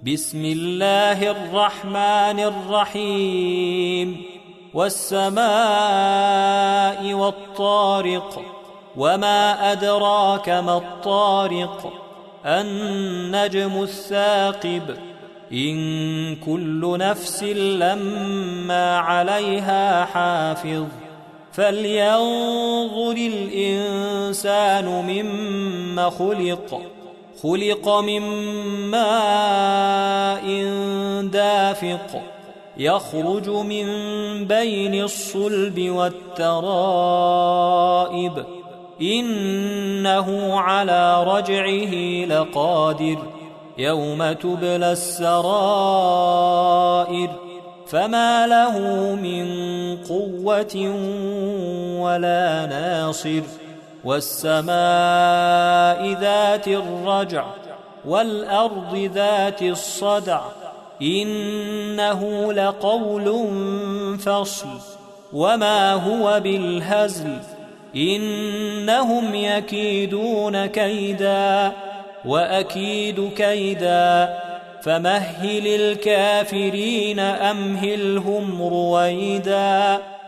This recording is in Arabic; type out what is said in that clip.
بسم الله الرحمن الرحيم والسماء والطارق وما أدراك ما الطارق النجم الثاقب إن كل نفس لما عليها حافظ فلينظر الإنسان مما خلق من ماء دافق يخرج من بين الصلب والترائب إنه على رجعه لقادر يوم تبلى السرائر فما له من قوة ولا ناصر والسماء ذات الرجع والأرض ذات الصدع إنه لقول فصل وما هو بالهزل إنهم يكيدون كيدا وأكيد كيدا فمهل الكافرين أمهلهم رويدا